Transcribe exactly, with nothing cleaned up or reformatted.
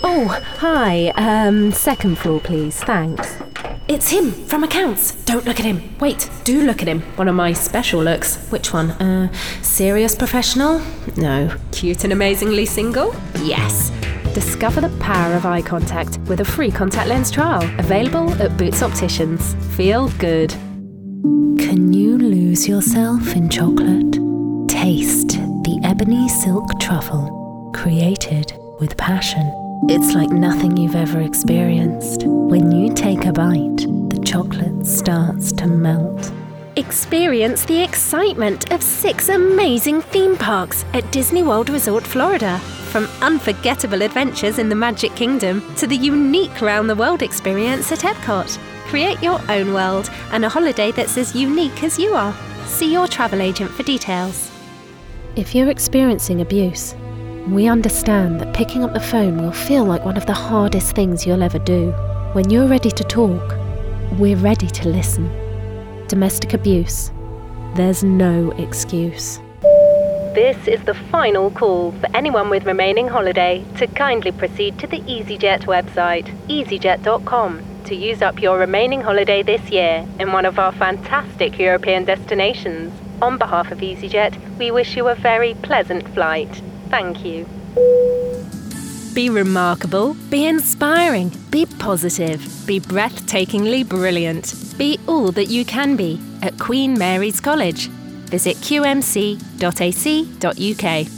Oh, hi. Um, second floor, please. Thanks. It's him, from accounts. Don't look at him. Wait, do look at him. One of my special looks. Which one? Uh, serious professional? No. Cute and amazingly single? Yes. Discover the power of eye contact with a free contact lens trial. Available at Boots Opticians. Feel good. Can you lose yourself in chocolate? Taste the ebony silk truffle, created with passion. It's like nothing you've ever experienced. When you take a bite, the chocolate starts to melt. Experience the excitement of six amazing theme parks at Disney World Resort, Florida. From unforgettable adventures in the Magic Kingdom to the unique round-the-world experience at Epcot. Create your own world and a holiday that's as unique as you are. See your travel agent for details. If you're experiencing abuse, we understand that picking up the phone will feel like one of the hardest things you'll ever do. When you're ready to talk, we're ready to listen. Domestic abuse. There's no excuse. This is the final call for anyone with remaining holiday to kindly proceed to the EasyJet website, easyjet dot com, to use up your remaining holiday this year in one of our fantastic European destinations. On behalf of EasyJet, we wish you a very pleasant flight. Thank you. Be remarkable, be inspiring, be positive, be breathtakingly brilliant. Be all that you can be at Queen Mary's College. Visit q m c dot a c dot u k.